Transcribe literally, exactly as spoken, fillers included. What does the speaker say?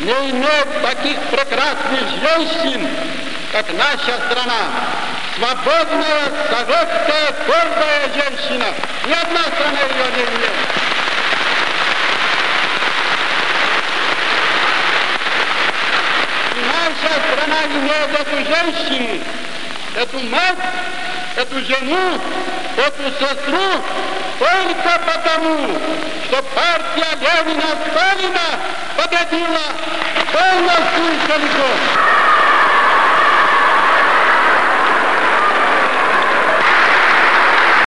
не имеет таких прекрасных женщин, как наша страна. Свободная, советская, гордая женщина. Ни одна страна ее не имеет. И наша страна имеет эту женщину, эту мать, эту жену, эту сестру только потому, что партия Ленина Сталина победила полностью и целиком.